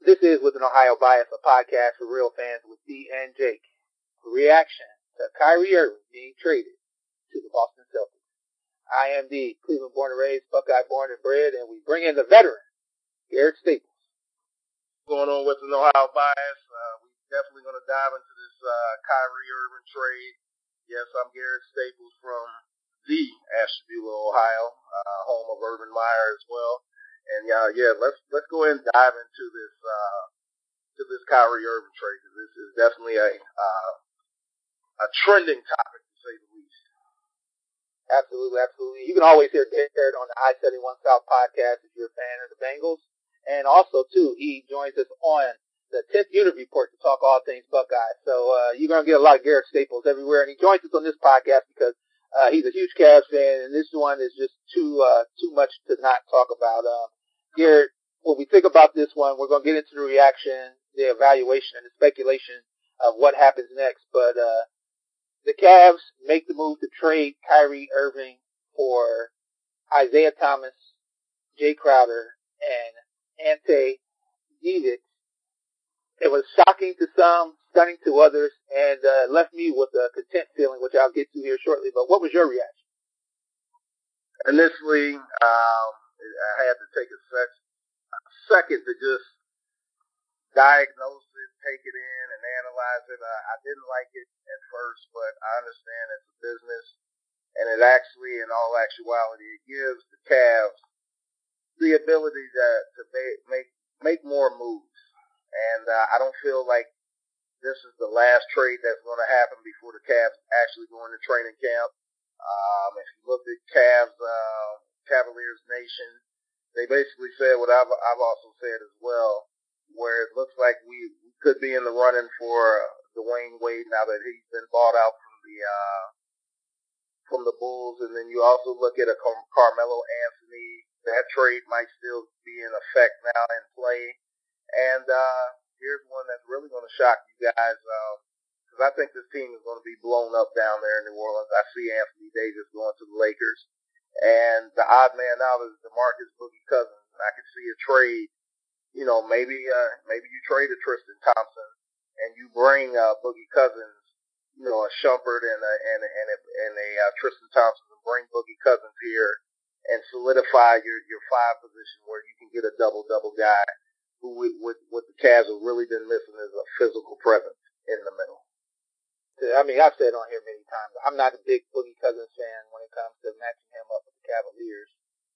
This is With an Ohio Bias, a podcast for real fans with D and Jake. Reaction to Kyrie Irving being traded to the Boston Celtics. I am the Cleveland born and raised, Buckeye born and bred, and we bring in the veteran, Garrett Staples. Going on with an Ohio Bias, we're definitely going to dive into this Kyrie Irving trade. Yes, I'm Garrett Staples from the Ashtabula, Ohio, home of Urban Meyer as well. And let's go ahead and dive into this Kyrie Irving trade, because this is definitely a trending topic, to say the least. Absolutely, absolutely. You can always hear Garrett on the I-71 South podcast if you're a fan of the Bengals. And also, too, he joins us on the 10th Unit Report to talk all things Buckeye. So you're going to get a lot of Garrett Staples everywhere. And he joins us on this podcast because he's a huge Cavs fan, and this one is just too much to not talk about. Garrett, when we think about this one, we're going to get into the reaction, the evaluation, and the speculation of what happens next. But the Cavs make the move to trade Kyrie Irving for Isaiah Thomas, Jay Crowder, and Ante Divac. It was shocking to some, stunning to others, and left me with a content feeling, which I'll get to here shortly. But what was your reaction? Initially, I had to take a second to just diagnose it, take it in, and analyze it. I didn't like it at first, but I understand it's a business, and it actually, in all actuality, it gives the Cavs the ability to make more moves. And I don't feel like this is the last trade that's going to happen before the Cavs actually go into training camp. If you look at Cavaliers Nation, they basically said what I've also said as well, where it looks like we could be in the running for Dwayne Wade now that he's been bought out from the Bulls. And then you also look at a Carmelo Anthony. That trade might still be in effect now in play. And here's one that's really going to shock you guys, because I think this team is going to be blown up down there in New Orleans. I see Anthony Davis going to the Lakers. And the odd man out is DeMarcus Boogie Cousins. And I could see a trade, maybe you trade a Tristan Thompson and you bring Boogie Cousins, a Shumpert and a Tristan Thompson, and bring Boogie Cousins here and solidify your five position where you can get a double-double guy who what the Cavs have really been missing is a physical presence in the middle. I mean, I've said on here many times, I'm not a big Boogie Cousins fan when it comes to matching him up with the Cavaliers.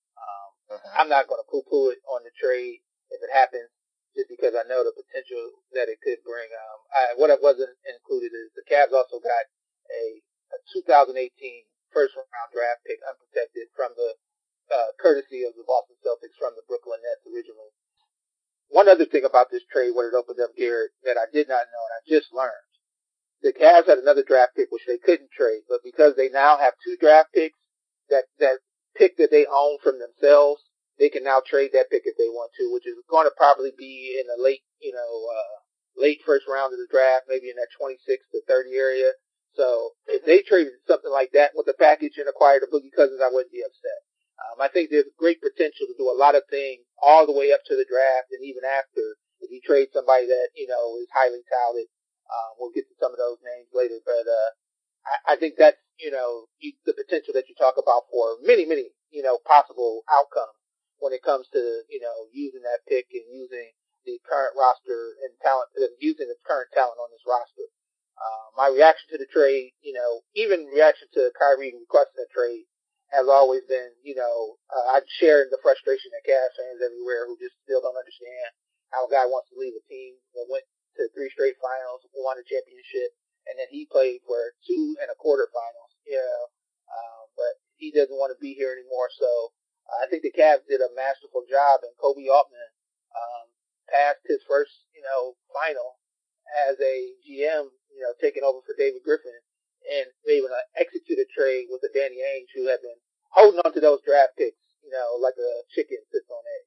I'm not going to poo-poo it on the trade if it happens, just because I know the potential that it could bring. What wasn't included is the Cavs also got a 2018 first-round draft pick unprotected from the courtesy of the Boston Celtics from the Brooklyn Nets originally. One other thing about this trade, what it opened up, Garrett, that I did not know and I just learned. The Cavs had another draft pick which they couldn't trade, but because they now have two draft picks, that pick that they own from themselves, they can now trade that pick if they want to, which is going to probably be in the late first round of the draft, maybe in that 26 to 30 area. So if they traded something like that with the package and acquired a Boogie Cousins, I wouldn't be upset. I think there's great potential to do a lot of things all the way up to the draft and even after if you trade somebody that, is highly touted. We'll get to some of those names later, but I think that's, the potential that you talk about for many, many, possible outcomes when it comes to, using that pick and using the current roster and talent, using the current talent on this roster. My reaction to the trade, even reaction to Kyrie requesting a trade has always been, I share the frustration that Cavs fans everywhere who just still don't understand how a guy wants to leave a team that went to 3 straight finals, won a championship, and then he played for 2 1/4 finals, but he doesn't want to be here anymore. So I think the Cavs did a masterful job, and Kobe Altman passed his first, final as a GM, taking over for David Griffin, and able to execute a trade with a Danny Ainge who had been holding on to those draft picks, like a chicken sits on eggs.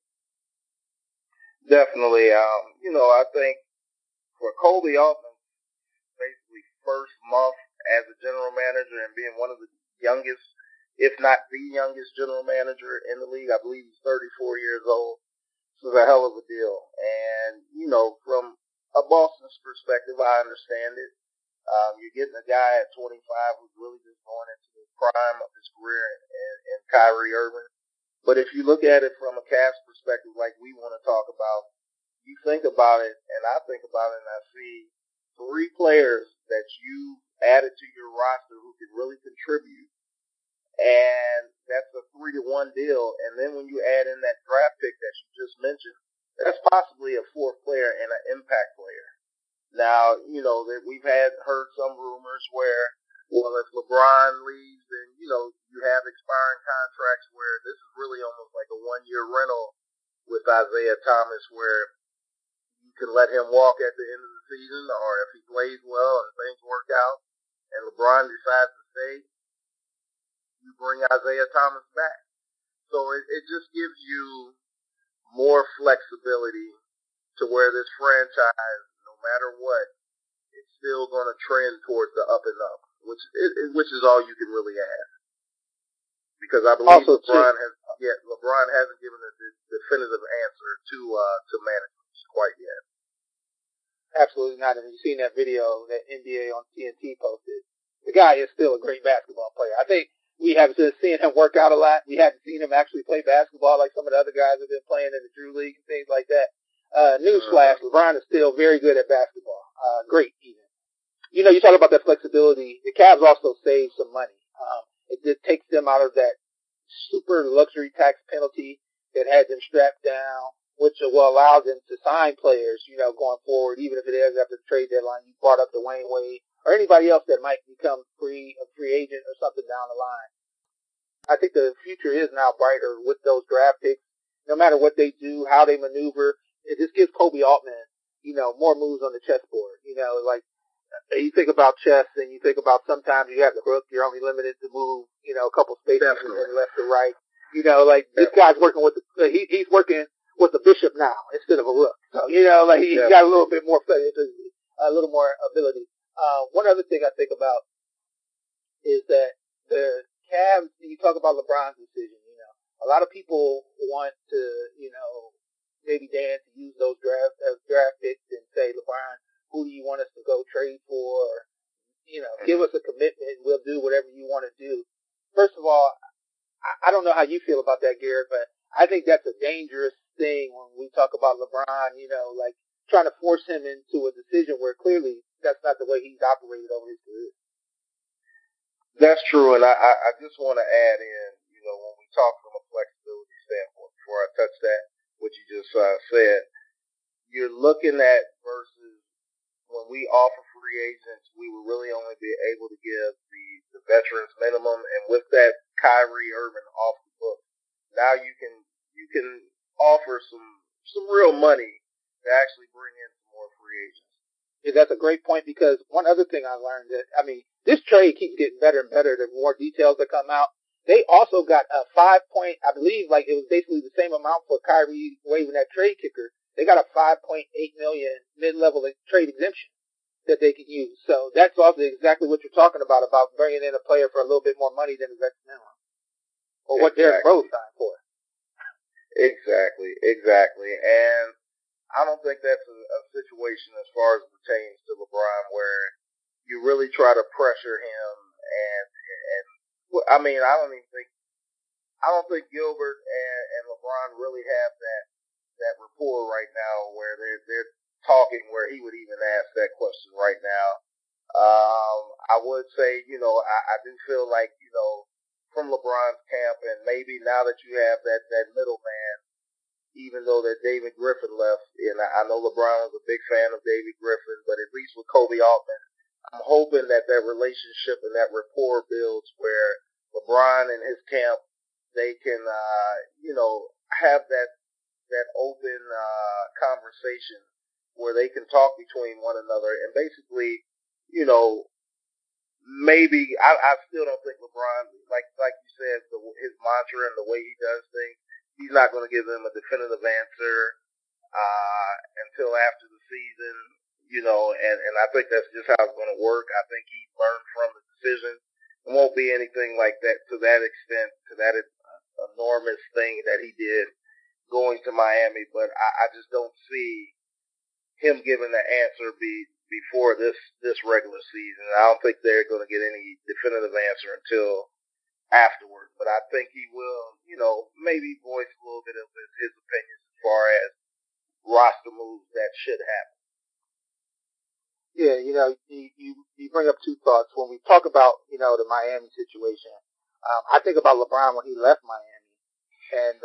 Definitely. I think for Kobe Altman, basically first month as a general manager and being one of the youngest, if not the youngest general manager in the league, I believe he's 34 years old. This is a hell of a deal. And, perspective, I understand it. You're getting a guy at 25 who's really just going into the prime of his career in Kyrie Irving. But if you look at it from a Cavs perspective, like we want to talk about, you think about it, and I think about it, and I see 3 players that you added to your roster who can really contribute, and that's a 3-to-1 deal. And then when you add in that draft pick that you just mentioned, that's possibly a 4th player and an impact player. Now, you know, that we've heard some rumors where, well, if LeBron leaves, then, you know, you have expiring contracts where this is really almost like a 1-year rental with Isaiah Thomas, where you can let him walk at the end of the season, or if he plays well and things work out and LeBron decides to stay, you bring Isaiah Thomas back. So it just gives you more flexibility to where this franchise, no matter what, it's still going to trend towards the up and up, which is all you can really ask. Because I believe also LeBron hasn't given a definitive answer to management quite yet. Absolutely not. And you've seen that video that NBA on TNT posted. The guy is still a great basketball player. I think we haven't seen him work out a lot. We haven't seen him actually play basketball like some of the other guys have been playing in the Drew League and things like that. Newsflash, LeBron is still very good at basketball. Great even. You know, you talk about that flexibility. The Cavs also save some money. It just takes them out of that super luxury tax penalty that had them strapped down, which will allow them to sign players, you know, going forward, even if it is after the trade deadline. You brought up Dwayne Wade or anybody else that might become a free agent or something down the line. I think the future is now brighter with those draft picks. No matter what they do, how they maneuver, it just gives Kobe Altman, you know, more moves on the chessboard. You know, like you think about chess and you think about sometimes you have the rook, you're only limited to move, you know, a couple spaces from left to right. You know, like this guy's working with he's working with the bishop now instead of a rook. So, you know, like he's got a little bit more flexibility, a little more ability. One other thing I think about is that the Cavs, you talk about LeBron's decision, you know, a lot of people want to, you know, maybe Dan to use those draft picks and say, LeBron, who do you want us to go trade for? Or, you know, give us a commitment. We'll do whatever you want to do. First of all, I don't know how you feel about that, Garrett, but I think that's a dangerous thing when we talk about LeBron, you know, like trying to force him into a decision where clearly that's not the way he's operated over his career. That's true, and I just want to add in, you know, when we talk from a flexibility standpoint, before I touch that, what you just said, you're looking at versus when we offer free agents, we would really only be able to give the veterans minimum, and with that Kyrie Irving off the book, now you can offer some real money to actually bring in some more free agents. Yeah, that's a great point, because one other thing I learned that, I mean, this trade keeps getting better and better the more details that come out. They also got a 5-point, I believe, like it was basically the same amount for Kyrie waiving that trade kicker. They got a $5.8 million mid-level trade exemption that they can use. So that's also exactly what you're talking about bringing in a player for a little bit more money than the veteran minimum, or what Derrick Rose signed for. Exactly. And I don't think that's a situation as far as pertains to LeBron where you really try to pressure him, and I mean, I don't think Gilbert and LeBron really have that rapport right now where they're talking where he would even ask that question right now. I would say, you know, I do feel like, you know, from LeBron's camp, and maybe now that you have that middleman, even though that David Griffin left, and I know LeBron was a big fan of David Griffin, but at least with Kobe Altman, I'm hoping that relationship and that rapport builds where LeBron and his camp, they can, you know, have that open conversation where they can talk between one another, and basically, you know, maybe I still don't think LeBron, like you said, his mantra and the way he does things, he's not going to give them a definitive answer until after the season, you know, and I think that's just how it's going to work. I think he learned from the decision. It won't be anything like that to that extent, to that enormous thing that he did going to Miami, but I just don't see him giving the answer be before this regular season. I don't think they're going to get any definitive answer until afterwards. But I think he will, maybe voice a little bit of his opinions as far as roster moves that should happen. Yeah, you bring up two thoughts. When we talk about, the Miami situation, I think about LeBron when he left Miami. And,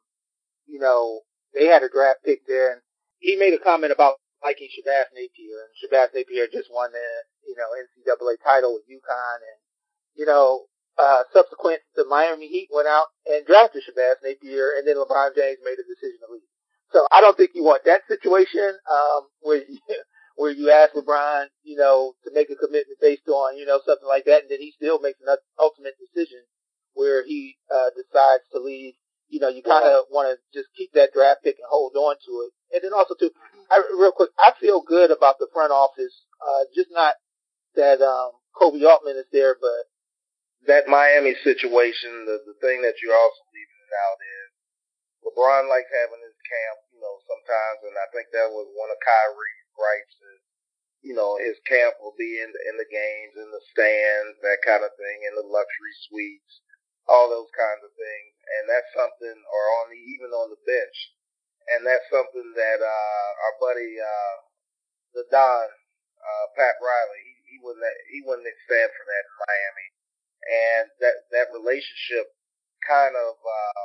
they had a draft pick there, and he made a comment about liking Shabazz Napier, and Shabazz Napier just won the, NCAA title with UConn, and, subsequent, the Miami Heat went out and drafted Shabazz Napier, and then LeBron James made a decision to leave. So I don't think you want that situation, where you ask LeBron, to make a commitment based on, something like that, and then he still makes an ultimate decision where he, decides to leave. You kind of want to just keep that draft pick and hold on to it. And then also too, real quick, I feel good about the front office, just not that, Kobe Altman is there, but that Miami situation, the thing that you're also leaving out is LeBron likes having his camp, sometimes, and I think that was one of Kyrie's gripes is, his camp will be in the games, in the stands, that kind of thing, in the luxury suites, all those kinds of things. And that's something, or even on the bench. And that's something that, our buddy, the Don, Pat Riley, he wouldn't stand for that in Miami. And that relationship kind of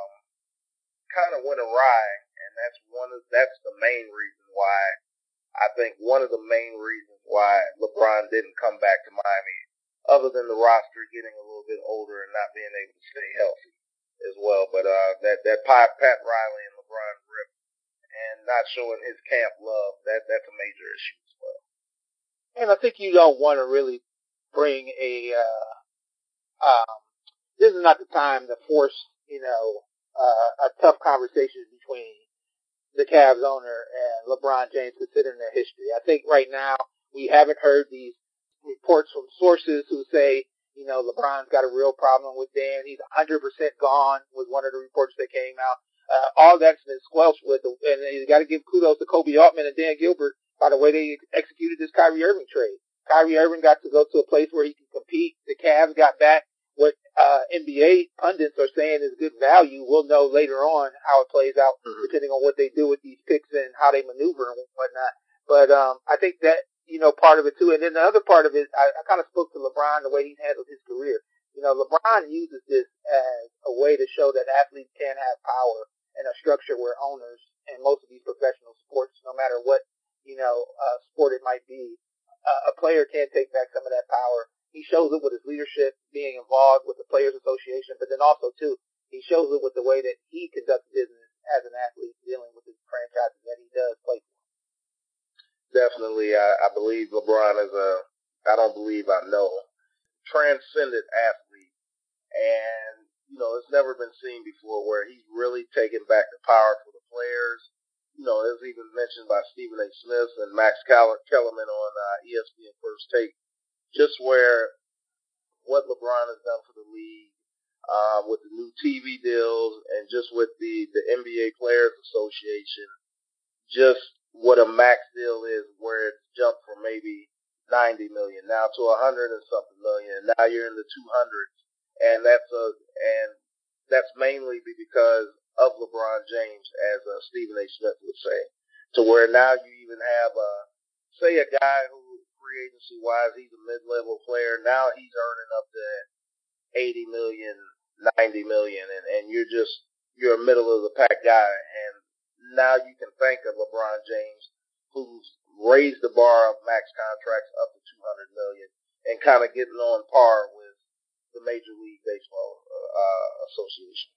went awry. And that's the main reason why, I think one of the main reasons why LeBron didn't come back to Miami, other than the roster getting a little bit older and not being able to stay healthy as well. But that Pat Riley and LeBron rip and not showing his camp love, that's a major issue as well. And I think you don't want to really bring this is not the time to force, a tough conversation between the Cavs owner and LeBron James considering their history. I think right now we haven't heard these reports from sources who say, LeBron's got a real problem with Dan. He's 100% gone was one of the reports that came out. All that's been squelched with, and you got to give kudos to Kobe Altman and Dan Gilbert by the way they executed this Kyrie Irving trade. Kyrie Irving got to go to a place where he can compete. The Cavs got back what NBA pundits are saying is good value. We'll know later on how it plays out, depending on what they do with these picks and how they maneuver and whatnot. But I think that, part of it too. And then the other part of it, I kind of spoke to LeBron the way he's handled his career. LeBron uses this as a way to show that athletes can have power in a structure where owners and most of these professional sports, no matter what, sport it might be, a player can take back some of that power. He shows it with his leadership, being involved with the Players Association, but then also too, he shows it with the way that he conducts business as an athlete, dealing with the franchises that he does play for. Definitely, I believe LeBron is I know, transcendent athlete. And, it's never been seen before where he's really taken back the power for the players. It was even mentioned by Stephen A. Smith and Max Kellerman on ESPN First Take, just where what LeBron has done for the league, with the new TV deals and just with the NBA Players Association, just what a max deal is, where it's jumped from maybe 90 million now to 100 and something million, and now you're in the 200s, and that's mainly because of LeBron James, as Stephen A. Smith would say, to where now you even have say a guy who free agency wise he's a mid-level player, now he's earning up to 80 million, 90 million, and you're a middle of the pack guy, and now you can thank a LeBron James who's raised the bar of max contracts up to 200 million and kind of getting on par with the Major League Baseball Association.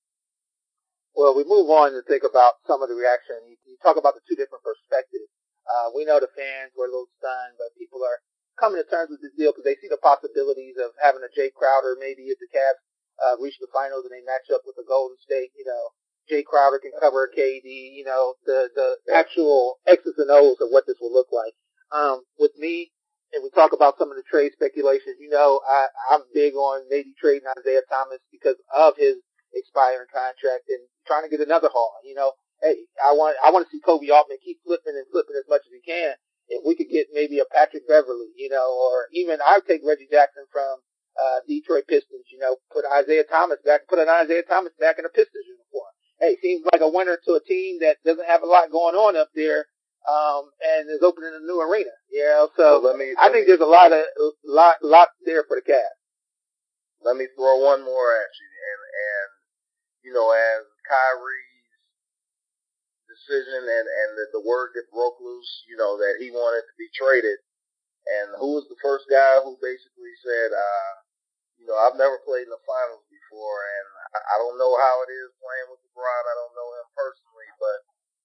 Well, we move on to think about some of the reaction. You talk about the two different perspectives. We know the fans were a little stunned, but people are coming to terms with this deal because they see the possibilities of having a Jay Crowder. Maybe if the Cavs reach the finals and they match up with the Golden State, Jay Crowder can cover KD, the actual X's and O's of what this will look like. With me, and we talk about some of the trade speculations, I'm big on maybe trading Isaiah Thomas because of his expiring contract and trying to get another haul. Hey, I want to see Kobe Altman keep flipping and flipping as much as he can. If we could get maybe a Patrick Beverly, or even I would take Reggie Jackson from Detroit Pistons, put an Isaiah Thomas back in a Pistons uniform. Hey, seems like a winner to a team that doesn't have a lot going on up there, and is opening a new arena, so I think there's a lot there for the Cavs. Let me throw one more at you, and as Kyrie's decision and the word that broke loose, that he wanted to be traded, and who was the first guy who basically said, I've never played in the finals before, and I don't know how it is playing with LeBron. I don't know him personally, but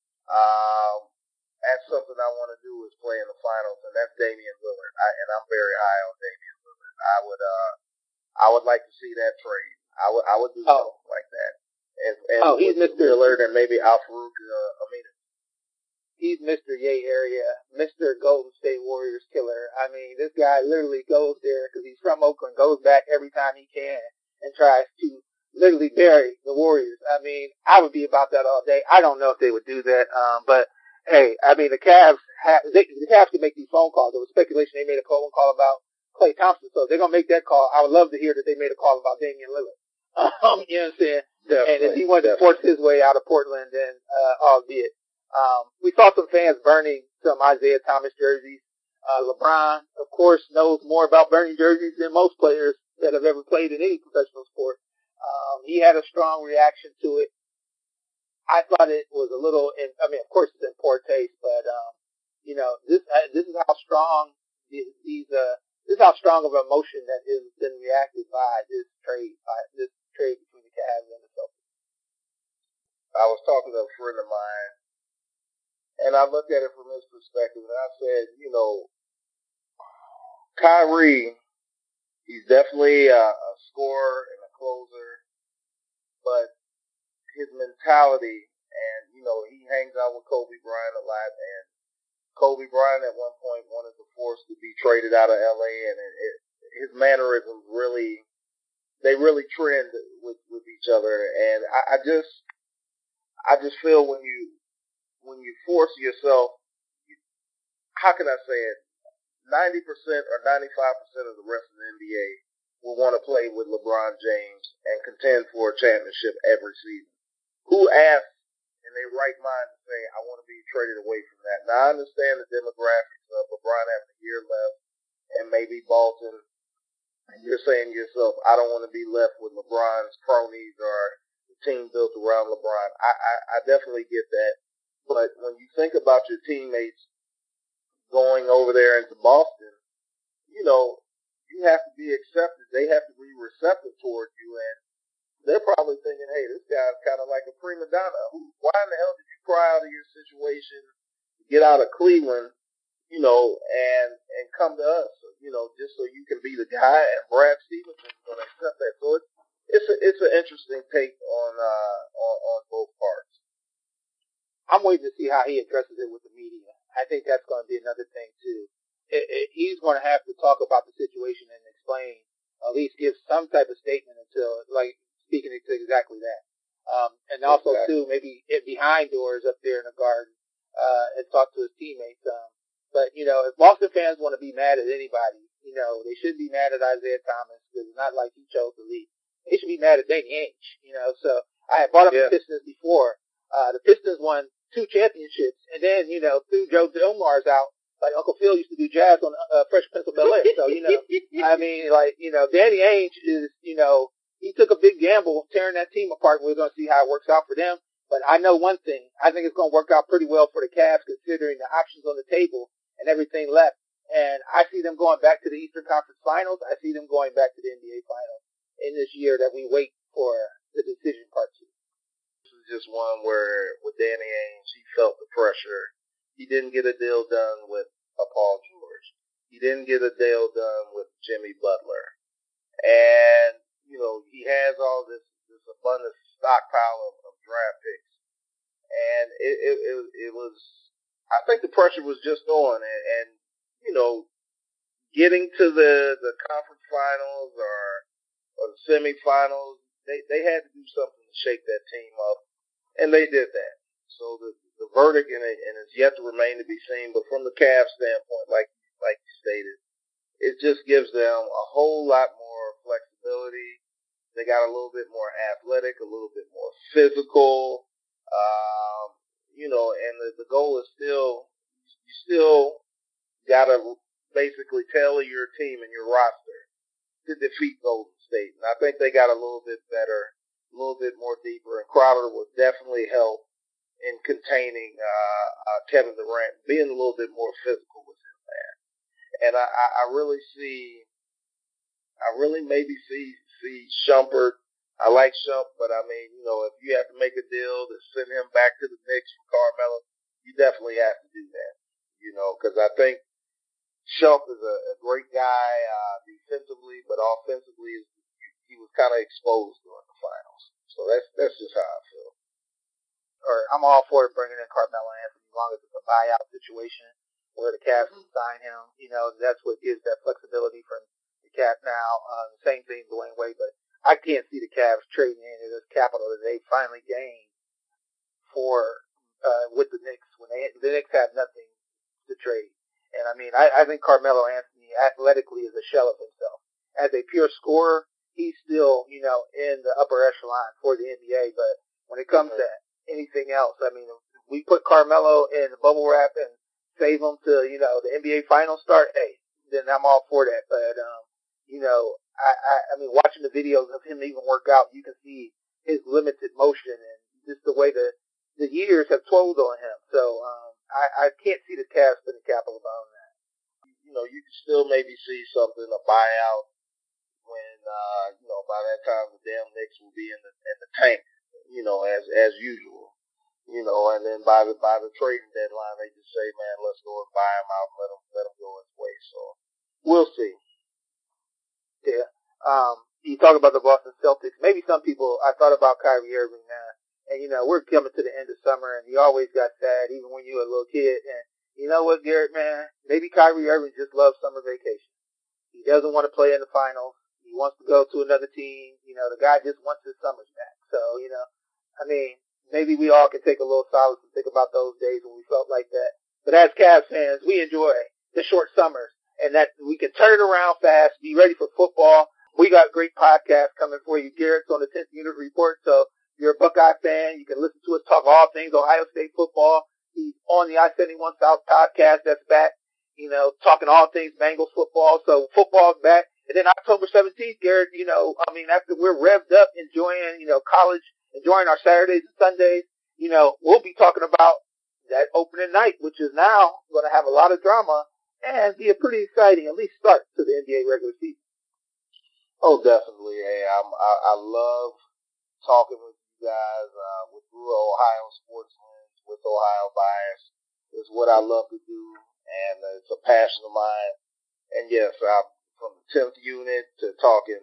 that's something I want to do is play in the finals, and that's Damian Lillard. And I'm very high on Damian Lillard. I would like to see that trade. I would do something like that. And he's Mr. Lillard and maybe Al-Farouq Aminu. He's Mr. Yay area, Mr. Golden State Warriors killer. I mean, this guy literally goes there because he's from Oakland, goes back every time he can and tries to literally bury the Warriors. I mean, I would be about that all day. I don't know if they would do that, but hey, I mean, the Cavs can make these phone calls. There was speculation they made a phone call about Klay Thompson, so if they're gonna make that call, I would love to hear that they made a call about Damian Lillard. You know what I'm saying? Definitely, and if he wanted to force his way out of Portland, then albeit. We saw some fans burning some Isaiah Thomas jerseys. LeBron, of course, knows more about burning jerseys than most players that have ever played in any professional sport. He had a strong reaction to it. I thought it was a little, of course it's in poor taste, but, this is how strong this is how strong of an emotion that has been reacted by this trade between the Cavs and the Celtics. I was talking to a friend of mine, and I looked at it from his perspective, and I said, Kyrie, he's definitely a scorer and a closer, but his mentality, and, he hangs out with Kobe Bryant a lot, and Kobe Bryant at one point wanted to force to be traded out of LA, and his mannerisms really trend with each other, and I just feel when you force yourself, how can I say it? 90% or 95% of the rest of the NBA will want to play with LeBron James and contend for a championship every season. Who asks in their right mind to say, I want to be traded away from that? Now, I understand the demographics of LeBron having a year left and maybe Bolton. You're saying to yourself, I don't want to be left with LeBron's cronies or the team built around LeBron. I definitely get that. But when you think about your teammates going over there into Boston, you have to be accepted. They have to be receptive toward you, and they're probably thinking, hey, this guy's kind of like a prima donna. Why in the hell did you cry out of your situation, get out of Cleveland, and come to us, just so you can be the guy, and Brad Stevens is going to accept that. So it's an interesting take on both parts. I'm waiting to see how he addresses it with the media. I think that's going to be another thing too. He's going to have to talk about the situation and explain, at least give some type of statement until, speaking to exactly that. And also too, maybe behind doors up there in the Garden, and talk to his teammates. But if Boston fans want to be mad at anybody, they shouldn't be mad at Isaiah Thomas because it's not like he chose to leave. They should be mad at Danny Ainge, So I had brought up the Pistons before. The Pistons won 2 championships, and then, threw Joe Dumars out like Uncle Phil used to do jazz on Fresh Prince of Bel-Air. So, Danny Ainge is, he took a big gamble tearing that team apart. We're going to see how it works out for them. But I know one thing. I think it's going to work out pretty well for the Cavs considering the options on the table and everything left. And I see them going back to the Eastern Conference Finals. I see them going back to the NBA Finals in this year that we wait for the decision part 2. This is just one where with Danny Ainge, he felt the pressure. He didn't get a deal done with Paul George. He didn't get a deal done with Jimmy Butler. And, he has all this abundant stockpile of draft picks. And it was, I think the pressure was just on. And getting to the conference finals or the semifinals, they had to do something to shake that team up. And they did that. So the verdict, and it's yet to remain to be seen, but from the Cavs standpoint, like like you stated. It just gives them a whole lot more flexibility. They got a little bit more athletic, a little bit more physical. And the goal is you still gotta basically tailor your team and your roster to defeat Golden State. And I think they got a little bit better, a little bit more deeper, and Crowder will definitely help in containing Kevin Durant, being a little bit more physical with him, man. And I really maybe see Shumpert. I like Shump, but I mean, if you have to make a deal to send him back to the Knicks for Carmelo, you definitely have to do that, because I think Shump is a great guy defensively, but offensively, he was kind of exposed during the finals. So that's just how I feel. Or I'm all for bringing in Carmelo Anthony as long as it's a buyout situation where the Cavs can sign him. That's what gives that flexibility for the Cavs now. Same thing Dwayne Wade, but I can't see the Cavs trading any of this capital that they finally gained with the Knicks when the Knicks had nothing to trade. And I mean, I think Carmelo Anthony athletically is a shell of himself. As a pure scorer, he's still, in the upper echelon for the NBA. But when it comes to anything else, I mean, we put Carmelo in the bubble wrap and save him to, the NBA Finals start. Hey, then I'm all for that. But, I mean, watching the videos of him even work out, you can see his limited motion and just the way the years have told on him. So, I can't see the Cavs spending capital on that. You can still maybe see something, a buyout, when, by that time the damn Knicks will be in the tank, as usual. And then by the trading deadline, they just say, man, let's go and buy him out and let him go his way. So, we'll see. Yeah. You talk about the Boston Celtics. Maybe some people, I thought about Kyrie Irving now. And, we're coming to the end of summer, and you always got sad, even when you were a little kid. And you know what, Garrett, man? Maybe Kyrie Irving just loves summer vacation. He doesn't want to play in the finals. He wants to go to another team. The guy just wants his summers back. So, I mean, maybe we all can take a little solace and think about those days when we felt like that. But as Cavs fans, we enjoy the short summers, and that we can turn it around fast, be ready for football. We got great podcasts coming for you. Garrett's on the 10th Unit Report, so if you're a Buckeye fan, you can listen to us talk all things Ohio State football. He's on the I-71 South podcast that's back, talking all things Bengals football. So football's back. And then October 17th, Garrett, after we're revved up, enjoying, college, enjoying our Saturdays and Sundays, we'll be talking about that opening night, which is now going to have a lot of drama and be a pretty exciting, at least start to the NBA regular season. Oh, definitely. Hey, I love talking with you guys, with Ohio sports lens, with Ohio bias. It's what I love to do, and it's a passion of mine. And yes, from the 10th unit to talking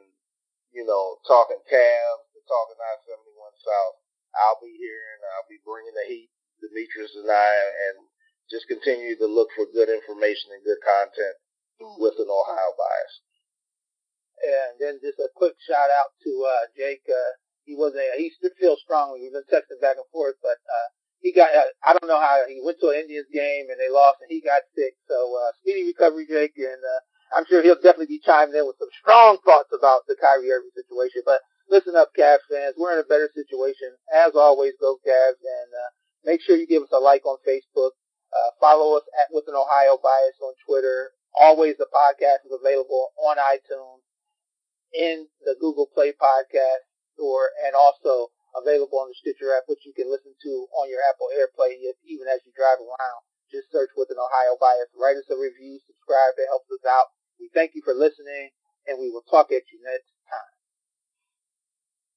Cavs, to talking I-71 South, I'll be here and I'll be bringing the heat, Demetrius and I, and just continue to look for good information and good content with an Ohio bias. And then just a quick shout out to Jake. He still feels strongly. We've been texting back and forth, but he got, I don't know how, he went to an Indians game and they lost and he got sick. So speedy recovery, Jake, and I'm sure he'll definitely be chiming in with some strong thoughts about the Kyrie Irving situation. But listen up, Cavs fans. We're in a better situation. As always, go Cavs, and make sure you give us a like on Facebook. Follow us with an Ohio bias on Twitter. Always, the podcast is available on iTunes, in the Google Play podcast store, and also available on the Stitcher app, which you can listen to on your Apple AirPlay even as you drive around. Just search with an Ohio bias. Write us a review, subscribe. It helps us out. We thank you for listening, and we will talk at you next